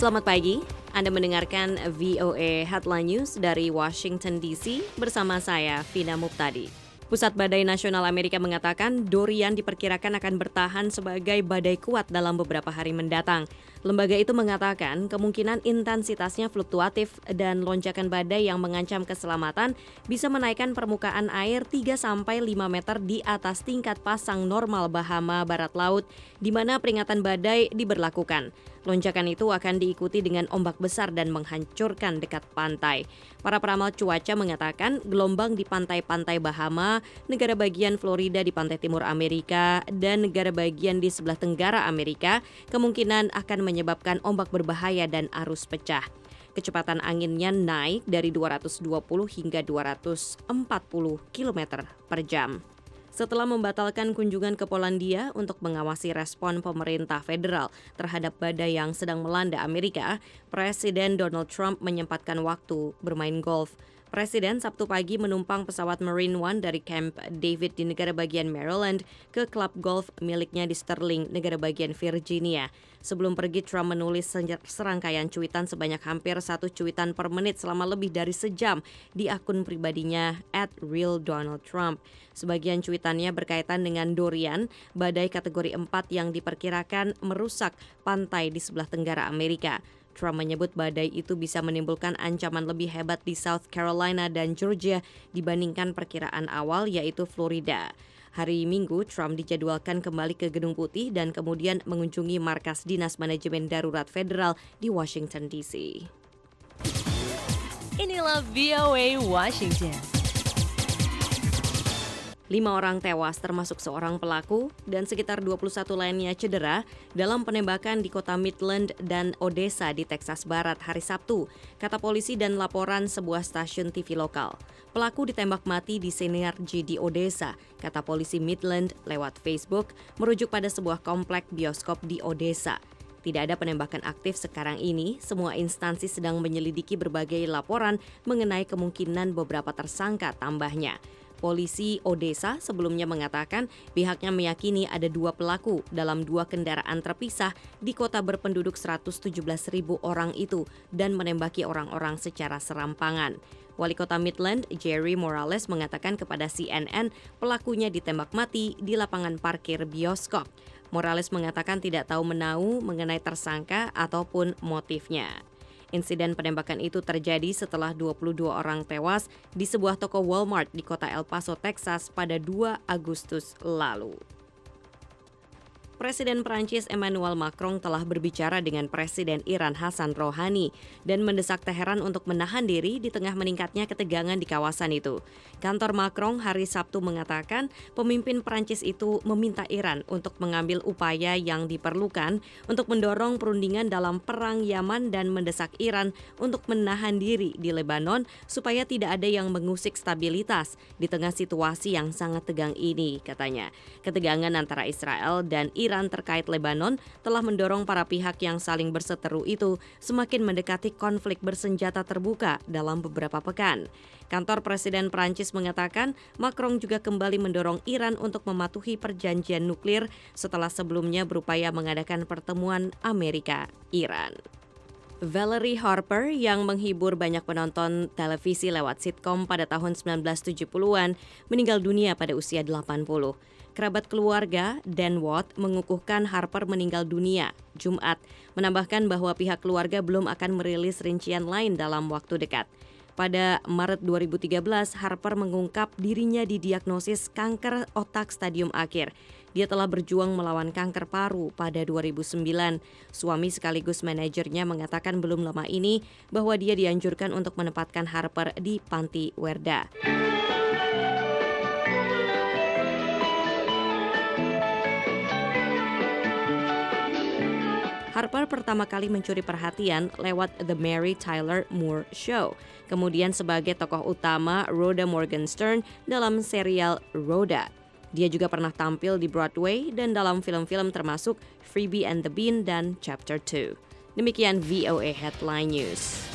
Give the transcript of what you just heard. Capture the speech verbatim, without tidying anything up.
Selamat pagi, Anda mendengarkan V O A Headline News dari Washington D C bersama saya, Vina Muptadi. Pusat Badai Nasional Amerika mengatakan Dorian diperkirakan akan bertahan sebagai badai kuat dalam beberapa hari mendatang. Lembaga itu mengatakan kemungkinan intensitasnya fluktuatif dan lonjakan badai yang mengancam keselamatan bisa menaikkan permukaan air tiga sampai lima meter di atas tingkat pasang normal Bahama Barat Laut, di mana peringatan badai diberlakukan. Lonjakan itu akan diikuti dengan ombak besar dan menghancurkan dekat pantai. Para peramal cuaca mengatakan gelombang di pantai-pantai Bahama, negara bagian Florida di pantai timur Amerika, dan negara bagian di sebelah tenggara Amerika kemungkinan akan menyebabkan ombak berbahaya dan arus pecah. Kecepatan anginnya naik dari dua ratus dua puluh hingga dua ratus empat puluh kilometer per jam. Setelah membatalkan kunjungan ke Polandia untuk mengawasi respon pemerintah federal terhadap badai yang sedang melanda Amerika, Presiden Donald Trump menyempatkan waktu bermain golf. Presiden Sabtu pagi menumpang pesawat Marine One dari Camp David di negara bagian Maryland ke klub golf miliknya di Sterling, negara bagian Virginia. Sebelum pergi, Trump menulis serangkaian cuitan sebanyak hampir satu cuitan per menit selama lebih dari sejam di akun pribadinya at real donald trump. Sebagian cuitannya berkaitan dengan Dorian, badai kategori empat yang diperkirakan merusak pantai di sebelah tenggara Amerika. Trump menyebut badai itu bisa menimbulkan ancaman lebih hebat di South Carolina dan Georgia dibandingkan perkiraan awal, yaitu Florida. Hari Minggu, Trump dijadwalkan kembali ke Gedung Putih dan kemudian mengunjungi markas Dinas Manajemen Darurat Federal di Washington D C. Inilah V O A Washington. Lima orang tewas termasuk seorang pelaku dan sekitar dua puluh satu lainnya cedera dalam penembakan di kota Midland dan Odessa di Texas Barat hari Sabtu, kata polisi dan laporan sebuah stasiun T V lokal. Pelaku ditembak mati di Synergy di Odessa, kata polisi Midland lewat Facebook, merujuk pada sebuah komplek bioskop di Odessa. Tidak ada penembakan aktif sekarang ini, semua instansi sedang menyelidiki berbagai laporan mengenai kemungkinan beberapa tersangka tambahnya. Polisi Odessa sebelumnya mengatakan pihaknya meyakini ada dua pelaku dalam dua kendaraan terpisah di kota berpenduduk seratus tujuh belas ribu orang itu dan menembaki orang-orang secara serampangan. Wali kota Midland, Jerry Morales, mengatakan kepada C N N pelakunya ditembak mati di lapangan parkir bioskop. Morales mengatakan tidak tahu menau mengenai tersangka ataupun motifnya. Insiden penembakan itu terjadi setelah dua puluh dua orang tewas di sebuah toko Walmart di kota El Paso, Texas pada dua Agustus lalu. Presiden Prancis Emmanuel Macron telah berbicara dengan Presiden Iran Hassan Rouhani dan mendesak Teheran untuk menahan diri di tengah meningkatnya ketegangan di kawasan itu. Kantor Macron hari Sabtu mengatakan pemimpin Prancis itu meminta Iran untuk mengambil upaya yang diperlukan untuk mendorong perundingan dalam perang Yaman dan mendesak Iran untuk menahan diri di Lebanon supaya tidak ada yang mengusik stabilitas di tengah situasi yang sangat tegang ini, katanya. Ketegangan antara Israel dan Iran Iran terkait Lebanon telah mendorong para pihak yang saling berseteru itu semakin mendekati konflik bersenjata terbuka dalam beberapa pekan. Kantor Presiden Prancis mengatakan Macron juga kembali mendorong Iran untuk mematuhi perjanjian nuklir setelah sebelumnya berupaya mengadakan pertemuan Amerika-Iran. Valerie Harper yang menghibur banyak penonton televisi lewat sitkom pada tahun sembilan belas tujuh puluhan meninggal dunia pada usia delapan puluh. Kerabat keluarga, Dan Watt, mengukuhkan Harper meninggal dunia Jumat, menambahkan bahwa pihak keluarga belum akan merilis rincian lain dalam waktu dekat. Pada Maret dua ribu tiga belas, Harper mengungkap dirinya didiagnosis kanker otak stadium akhir. Dia telah berjuang melawan kanker paru pada dua ribu sembilan. Suami sekaligus manajernya mengatakan belum lama ini bahwa dia dianjurkan untuk menempatkan Harper di panti Werda. Harper pertama kali mencuri perhatian lewat The Mary Tyler Moore Show, kemudian sebagai tokoh utama Rhoda Morgenstern dalam serial Rhoda. Dia juga pernah tampil di Broadway dan dalam film-film termasuk Freebie and the Bean dan Chapter two. Demikian V O A Headline News.